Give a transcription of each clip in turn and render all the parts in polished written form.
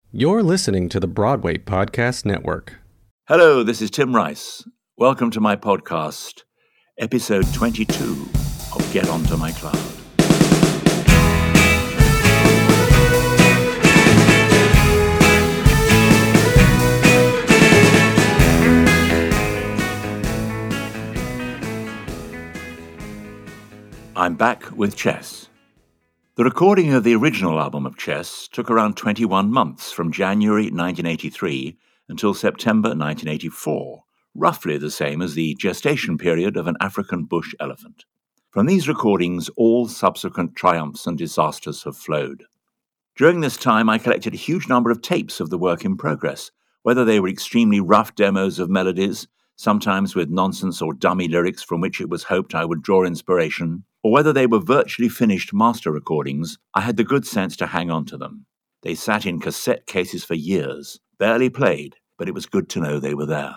You're listening to the Broadway Podcast Network. Hello, this is Tim Rice. Welcome to my podcast, episode 22 of Get Onto My Cloud. I'm back with Chess. The recording of the original album of Chess took around 21 months from January 1983 until September 1984, roughly the same as the gestation period of an African bush elephant. From these recordings, all subsequent triumphs and disasters have flowed. During this time, I collected a huge number of tapes of the work in progress, whether they were extremely rough demos of melodies, sometimes with nonsense or dummy lyrics from which it was hoped I would draw inspiration, or whether they were virtually finished master recordings. I had the good sense to hang on to them. They sat in cassette cases for years, barely played, but it was good to know they were there.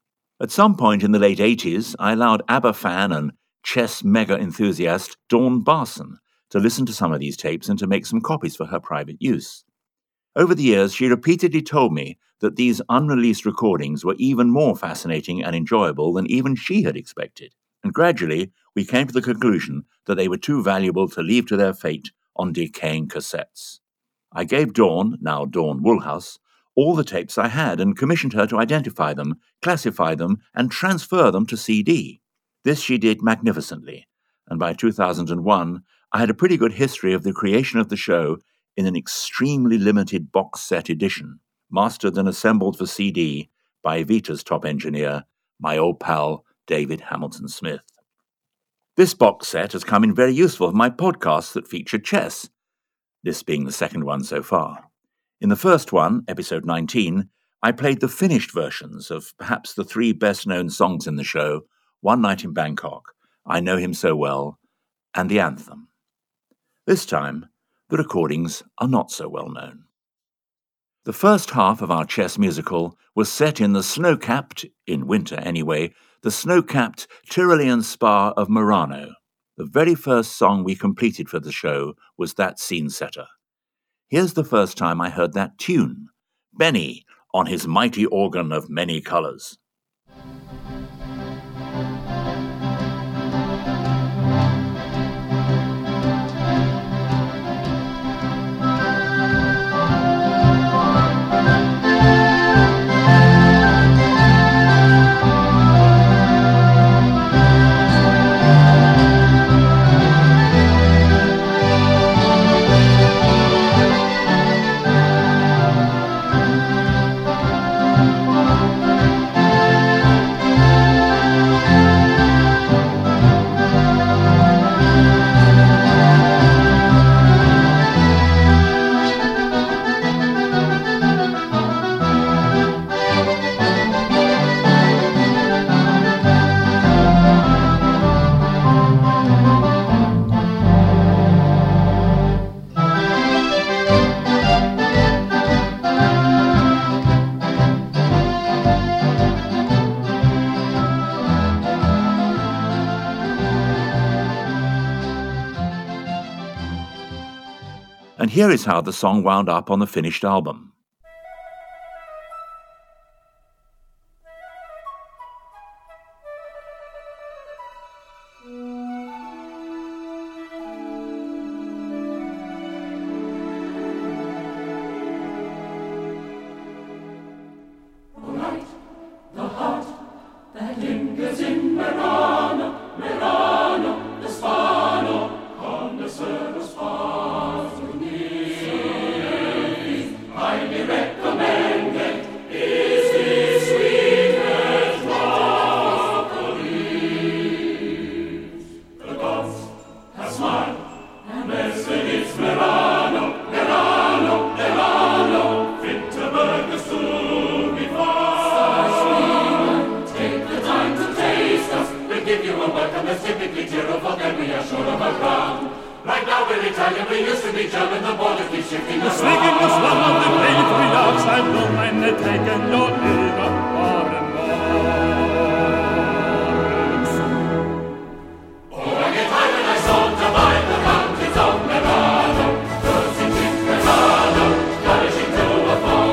At some point in the late 80s, I allowed ABBA fan and chess mega enthusiast Dawn Barson to listen to some of these tapes and to make some copies for her private use. Over the years, she repeatedly told me that these unreleased recordings were even more fascinating and enjoyable than even she had expected. And gradually, we came to the conclusion that they were too valuable to leave to their fate on decaying cassettes. I gave Dawn, now Dawn Woolhouse, all the tapes I had and commissioned her to identify them, classify them, and transfer them to CD. This she did magnificently, and by 2001, I had a pretty good history of the creation of the show in an extremely limited box set edition, mastered and assembled for CD by Vita's top engineer, my old pal David Hamilton Smith. This box set has come in very useful for my podcasts that feature chess, this being the second one so far. In the first one, episode 19, I played the finished versions of perhaps the three best-known songs in the show, One Night in Bangkok, I Know Him So Well, and the anthem. This time, the recordings are not so well known. The first half of our chess musical was set in the snow-capped, in winter anyway, the snow-capped Tyrolean spa of Murano. The very first song we completed for the show was that scene setter. Here's the first time I heard that tune, Benny on his mighty organ of many colours. And here is how the song wound up on the finished album. we used to be German, the borders keep shifting. The sneaking the slum of the Patriot outside will meine taken your Ehre waren morgens. Oh, I get high when I saunter by the mountains of Merano, cruising to Merano, flourishing to a fall.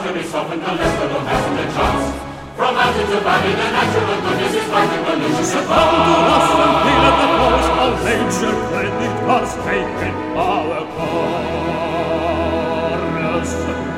to be softened unless the Lord hasn't a chance. From mountain to valley, the natural goodness is fighting malicious and come to us and feel at the cause of nature credit has taken our corners.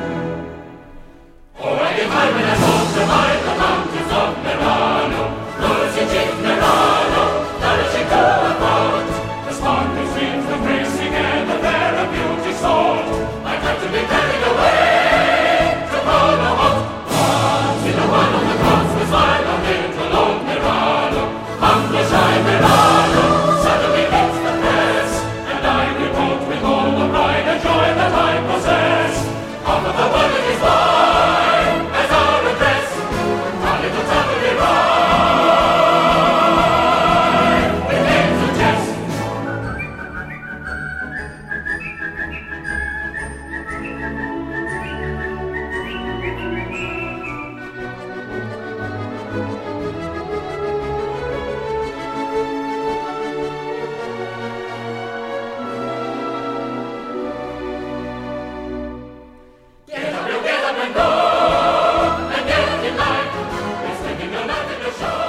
Oh, and if I will have hoped to ride the mountains of Merano, rosy cheek Merano, nourishing to a thought, the sparkling streams, the racing air, the fair and beauty sought. I'd like to be carried away to Polo Hot. Once in a while on the cross was while on little old Merano, humble shy Merano, suddenly hits the press, and I report with all the pride and joy that I possess. Half of the world is mine as our address, our little town will be right with names of chess. Get up and go, and get in line. It's taking your life in your show.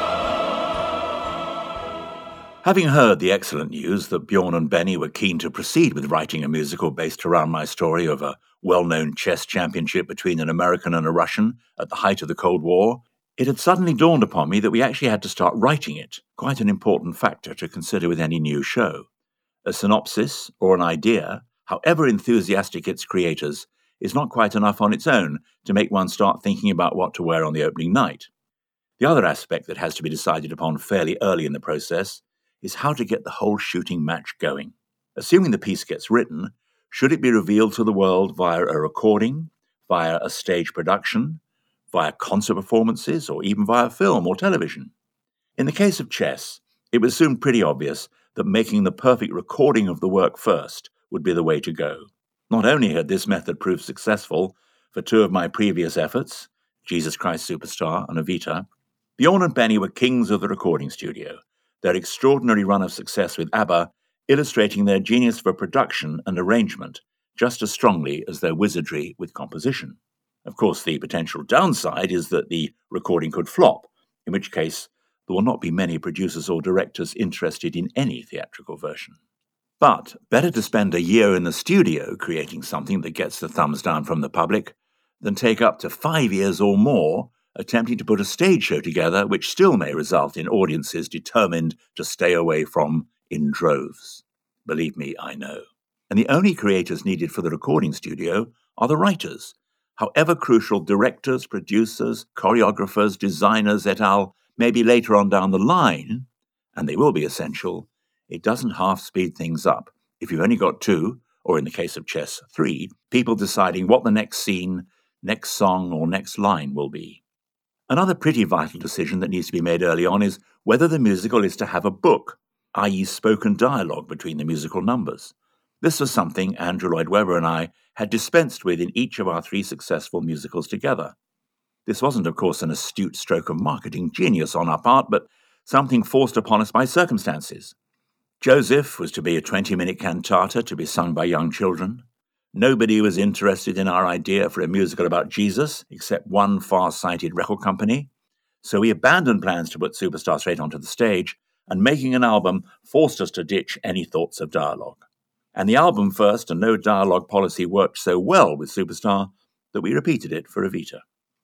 Having heard the excellent news that Bjorn and Benny were keen to proceed with writing a musical based around my story of a well-known chess championship between an American and a Russian at the height of the Cold War, it had suddenly dawned upon me that we actually had to start writing it, quite an important factor to consider with any new show. A synopsis or an idea, however enthusiastic its creators, is not quite enough on its own to make one start thinking about what to wear on the opening night. The other aspect that has to be decided upon fairly early in the process is how to get the whole shooting match going. Assuming the piece gets written, should it be revealed to the world via a recording, via a stage production, via concert performances, or even via film or television? In the case of chess, it was soon pretty obvious that making the perfect recording of the work first would be the way to go. Not only had this method proved successful for two of my previous efforts, Jesus Christ Superstar and Evita, Bjorn and Benny were kings of the recording studio, their extraordinary run of success with ABBA illustrating their genius for production and arrangement just as strongly as their wizardry with composition. Of course, the potential downside is that the recording could flop, in which case there will not be many producers or directors interested in any theatrical version. But better to spend a year in the studio creating something that gets the thumbs down from the public than take up to 5 years or more attempting to put a stage show together which still may result in audiences determined to stay away from in droves. Believe me, I know. And the only creators needed for the recording studio are the writers. However crucial directors, producers, choreographers, designers, et al. May be later on down the line, and they will be essential, it doesn't half speed things up if you've only got 2, or in the case of chess, 3, people deciding what the next scene, next song, or next line will be. Another pretty vital decision that needs to be made early on is whether the musical is to have a book, i.e. spoken dialogue between the musical numbers. This was something Andrew Lloyd Webber and I had dispensed with in each of our 3 successful musicals together. This wasn't, of course, an astute stroke of marketing genius on our part, but something forced upon us by circumstances. Joseph was to be a 20-minute cantata to be sung by young children. Nobody was interested in our idea for a musical about Jesus, except one far-sighted record company. So we abandoned plans to put Superstar straight onto the stage, and making an album forced us to ditch any thoughts of dialogue. And the album first and no dialogue policy worked so well with Superstar that we repeated it for Evita.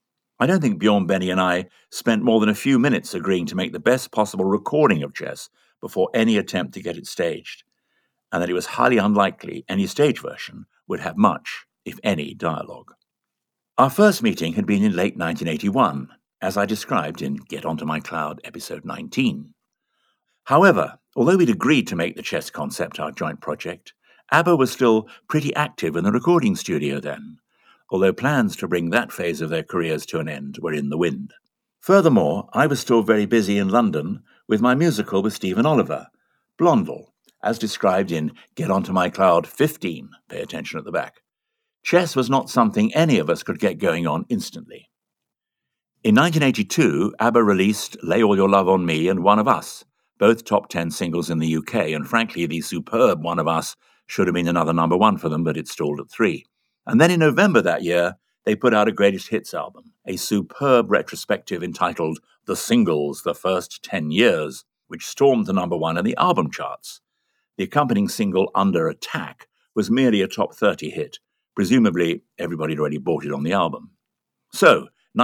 I don't think Bjorn, Benny and I spent more than a few minutes agreeing to make the best possible recording of Chess before any attempt to get it staged, and that it was highly unlikely any stage version would have much, if any, dialogue. Our first meeting had been in late 1981, as I described in Get Onto My Cloud, episode 19. However, although we'd agreed to make the chess concept our joint project, ABBA was still pretty active in the recording studio then, although plans to bring that phase of their careers to an end were in the wind. Furthermore, I was still very busy in London with my musical with Stephen Oliver, Blondel, as described in Get Onto My Cloud 15, pay attention at the back. Chess was not something any of us could get going on instantly. In 1982, ABBA released Lay All Your Love on Me and One of Us, both top 10 singles in the UK, and frankly, the superb One of Us should have been another number 1 for them, but it stalled at 3. And then in November that year, they put out a greatest hits album, a superb retrospective entitled The Singles, The First 10 Years, which stormed the number one in the album charts. The accompanying single, Under Attack, was merely a top 30 hit. Presumably, everybody had already bought it on the album. So,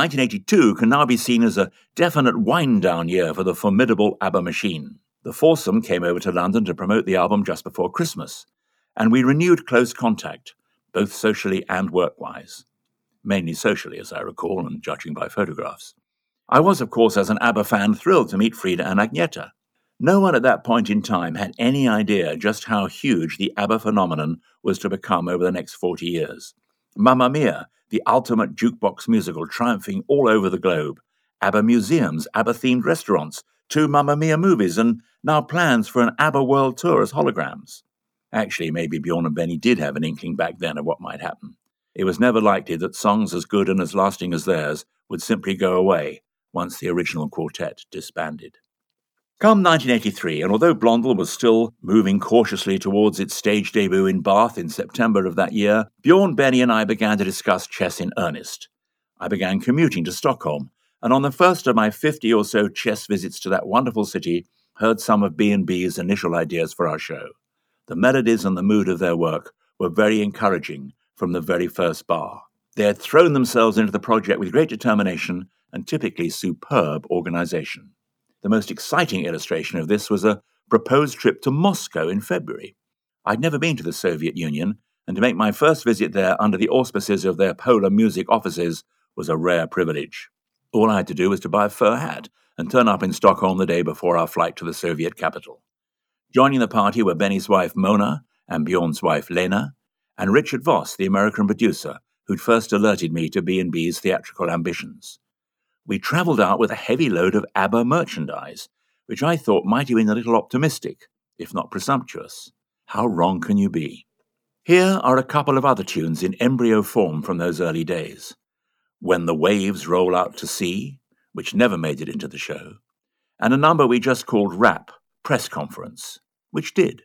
1982 can now be seen as a definite wind-down year for the formidable ABBA machine. The foursome came over to London to promote the album just before Christmas, and we renewed close contact, both socially and work-wise. Mainly socially, as I recall, and judging by photographs. I was, of course, as an ABBA fan, thrilled to meet Frida and Agneta. No one at that point in time had any idea just how huge the ABBA phenomenon was to become over the next 40 years. Mamma Mia, the ultimate jukebox musical triumphing all over the globe, ABBA museums, ABBA-themed restaurants, 2 Mamma Mia movies, and now plans for an ABBA world tour as holograms. Actually, maybe Bjorn and Benny did have an inkling back then of what might happen. It was never likely that songs as good and as lasting as theirs would simply go away once the original quartet disbanded. Come 1983, and although Blondel was still moving cautiously towards its stage debut in Bath in September of that year, Bjorn, Benny and I began to discuss chess in earnest. I began commuting to Stockholm, and on the first of my 50 or so chess visits to that wonderful city, heard some of B&B's initial ideas for our show. The melodies and the mood of their work were very encouraging from the very first bar. They had thrown themselves into the project with great determination and typically superb organization. The most exciting illustration of this was a proposed trip to Moscow in February. I'd never been to the Soviet Union, and to make my first visit there under the auspices of their Polar music offices was a rare privilege. All I had to do was to buy a fur hat and turn up in Stockholm the day before our flight to the Soviet capital. Joining the party were Benny's wife Mona and Bjorn's wife Lena, and Richard Voss, the American producer, who'd first alerted me to B&B's theatrical ambitions. We travelled out with a heavy load of ABBA merchandise, which I thought might have been a little optimistic, if not presumptuous. How wrong can you be? Here are a couple of other tunes in embryo form from those early days. When the Waves Roll Out to Sea, which never made it into the show, and a number we just called Rap, Press Conference, which did.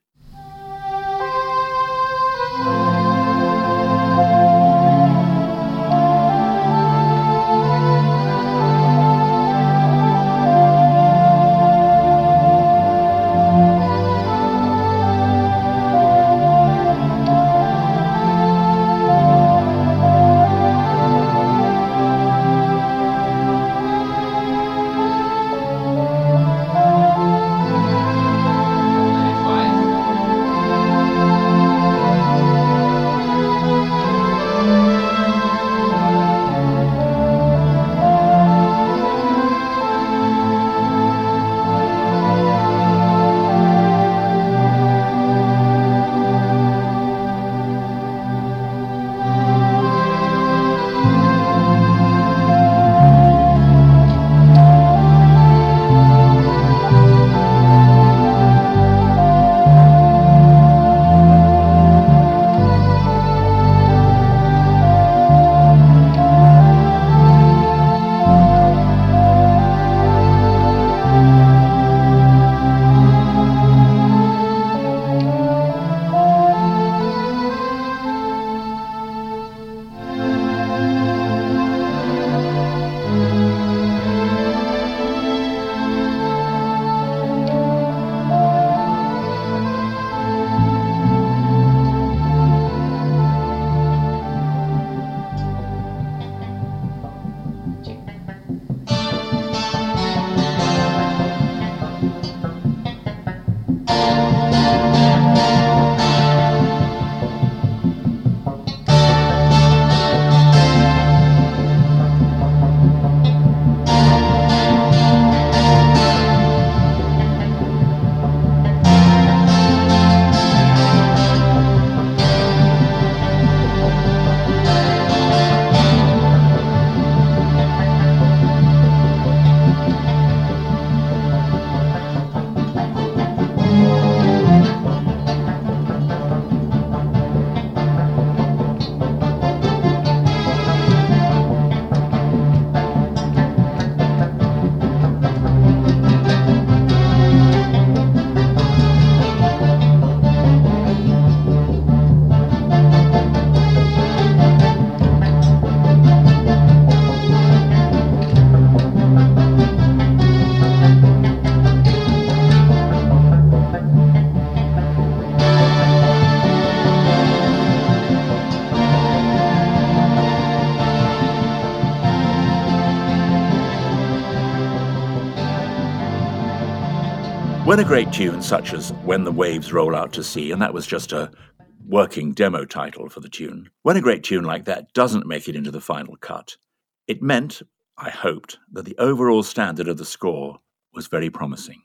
When a great tune such as When the Waves Roll Out to Sea, and that was just a working demo title for the tune, when a great tune like that doesn't make it into the final cut, it meant, I hoped, that the overall standard of the score was very promising.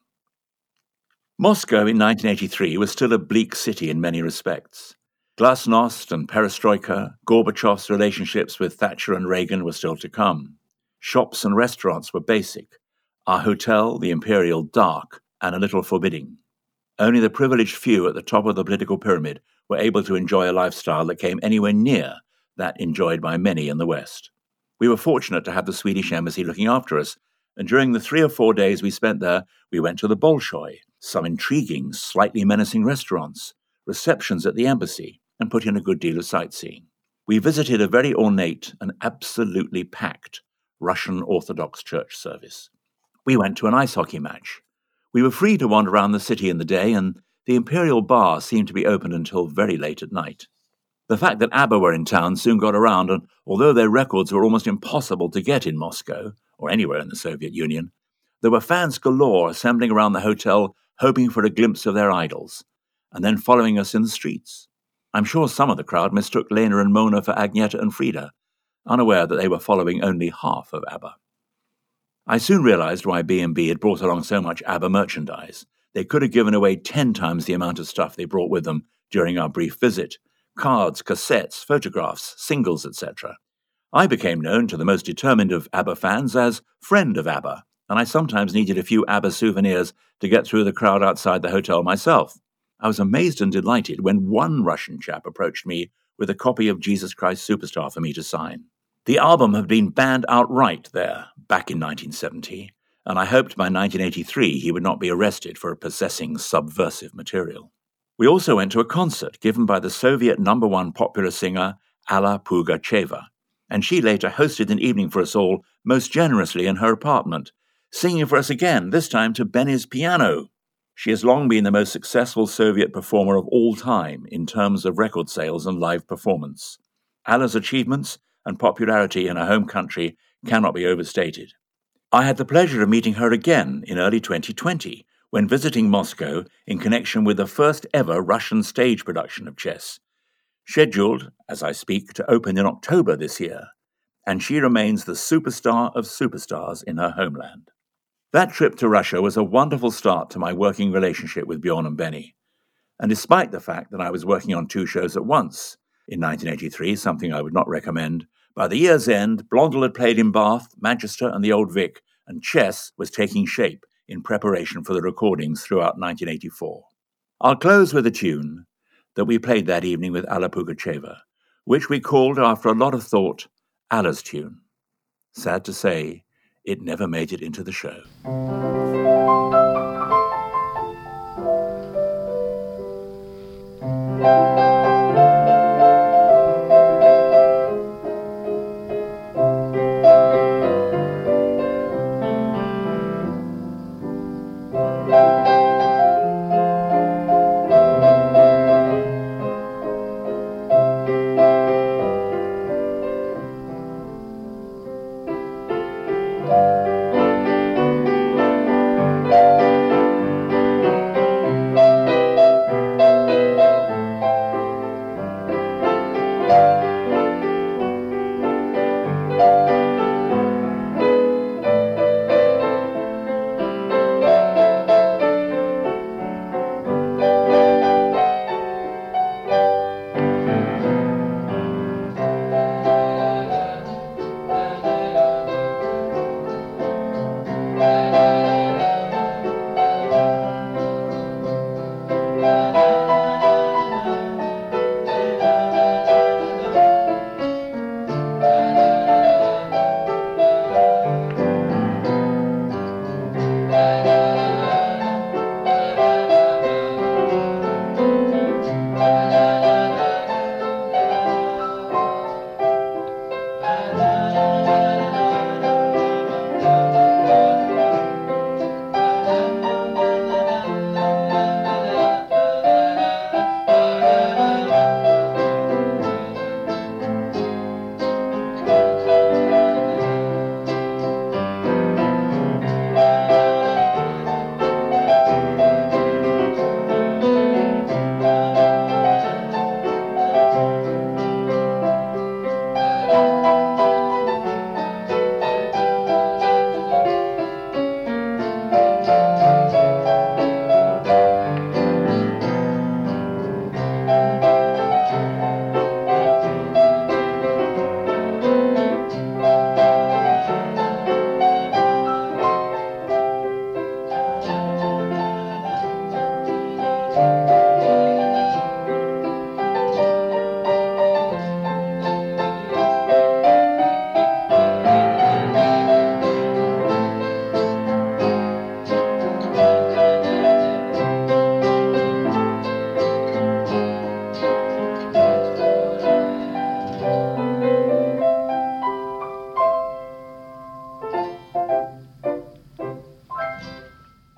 Moscow in 1983 was still a bleak city in many respects. Glasnost and perestroika, Gorbachev's relationships with Thatcher and Reagan were still to come. Shops and restaurants were basic. Our hotel, the Imperial, dark and a little forbidding. Only the privileged few at the top of the political pyramid were able to enjoy a lifestyle that came anywhere near that enjoyed by many in the West. We were fortunate to have the Swedish embassy looking after us, and during the 3 or 4 days we spent there, we went to the Bolshoi, some intriguing, slightly menacing restaurants, receptions at the embassy, and put in a good deal of sightseeing. We visited a very ornate and absolutely packed Russian Orthodox church service. We went to an ice hockey match. We were free to wander around the city in the day, and the Imperial Bar seemed to be open until very late at night. The fact that ABBA were in town soon got around, and although their records were almost impossible to get in Moscow, or anywhere in the Soviet Union, there were fans galore assembling around the hotel, hoping for a glimpse of their idols, and then following us in the streets. I'm sure some of the crowd mistook Lena and Mona for Agneta and Frida, unaware that they were following only half of ABBA. I soon realized why B&B had brought along so much ABBA merchandise. They could have given away 10 times the amount of stuff they brought with them during our brief visit: cards, cassettes, photographs, singles, etc. I became known to the most determined of ABBA fans as Friend of ABBA, and I sometimes needed a few ABBA souvenirs to get through the crowd outside the hotel myself. I was amazed and delighted when one Russian chap approached me with a copy of Jesus Christ Superstar for me to sign. The album had been banned outright there back in 1970, and I hoped by 1983 he would not be arrested for possessing subversive material. We also went to a concert given by the Soviet #1 popular singer Alla Pugacheva, and she later hosted an evening for us all most generously in her apartment, singing for us again, this time to Benny's piano. She has long been the most successful Soviet performer of all time in terms of record sales and live performance. Alla's achievements and popularity in her home country cannot be overstated. I had the pleasure of meeting her again in early 2020 when visiting Moscow in connection with the first ever Russian stage production of chess, scheduled, as I speak, to open in October this year, and she remains the superstar of superstars in her homeland. That trip to Russia was a wonderful start to my working relationship with Bjorn and Benny, and despite the fact that I was working on 2 shows at once in 1983, something I would not recommend, by the year's end, Blondel had played in Bath, Manchester and the Old Vic, and chess was taking shape in preparation for the recordings throughout 1984. I'll close with a tune that we played that evening with Alla Pugacheva, which we called, after a lot of thought, Alla's tune. Sad to say, it never made it into the show.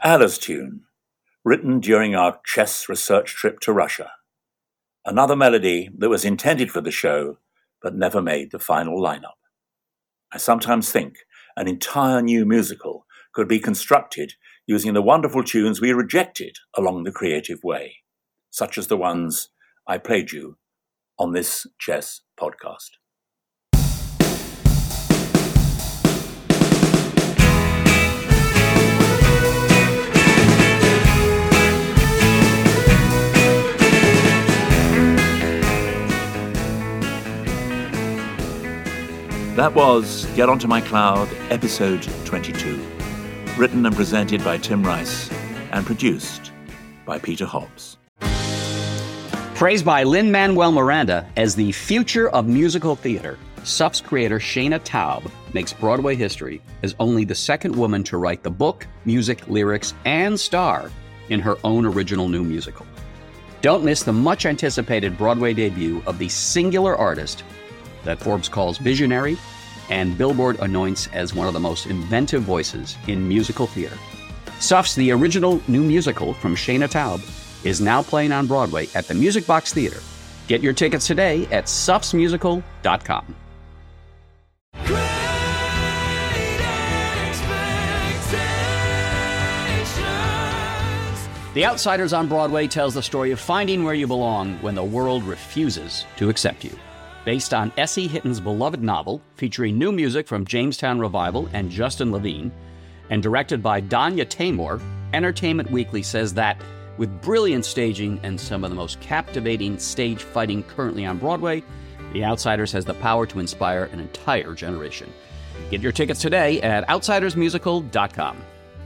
Allah's Tune, written during our chess research trip to Russia. Another melody that was intended for the show, but never made the final lineup. I sometimes think an entire new musical could be constructed using the wonderful tunes we rejected along the creative way, such as the ones I played you on this chess podcast. That was Get Onto My Cloud, episode 22, written and presented by Tim Rice and produced by Peter Hobbs. Praised by Lin-Manuel Miranda as the future of musical theater, SUF's creator Shaina Taub makes Broadway history as only the second woman to write the book, music, lyrics, and star in her own original new musical. Don't miss the much-anticipated Broadway debut of the singular artist that Forbes calls visionary and Billboard anoints as one of the most inventive voices in musical theater. SUF's The Original New Musical from Shaina Taub is now playing on Broadway at the Music Box Theater. Get your tickets today at sufsmusical.com. The Outsiders on Broadway tells the story of finding where you belong when the world refuses to accept you. Based on S.E. Hitton's beloved novel, featuring new music from Jamestown Revival and Justin Levine, and directed by Danya Taymor, Entertainment Weekly says that, with brilliant staging and some of the most captivating stage fighting currently on Broadway, The Outsiders has the power to inspire an entire generation. Get your tickets today at outsidersmusical.com.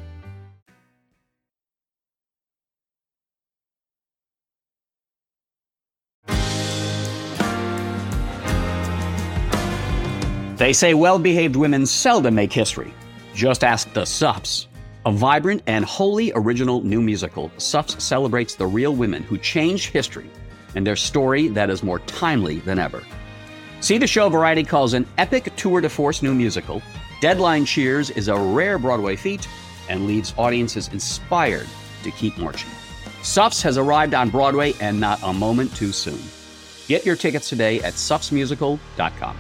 They say well-behaved women seldom make history. Just ask the SUFs. A vibrant and wholly original new musical, SUFs celebrates the real women who changed history and their story that is more timely than ever. See the show Variety calls an epic tour de force new musical. Deadline cheers is a rare Broadway feat and leaves audiences inspired to keep marching. SUFs has arrived on Broadway and not a moment too soon. Get your tickets today at sufsmusical.com.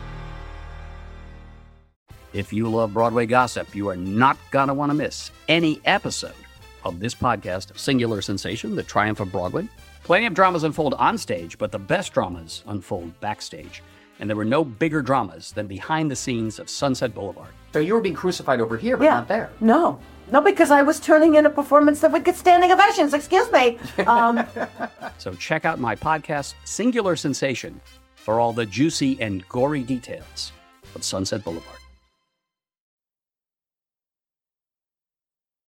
If you love Broadway gossip, you are not going to want to miss any episode of this podcast of Singular Sensation, The Triumph of Broadway. Plenty of dramas unfold on stage, but the best dramas unfold backstage. And there were no bigger dramas than behind the scenes of Sunset Boulevard. So you were being crucified over here, but not there. No, because I was turning in a performance that would get standing ovations. Excuse me. So check out my podcast, Singular Sensation, for all the juicy and gory details of Sunset Boulevard.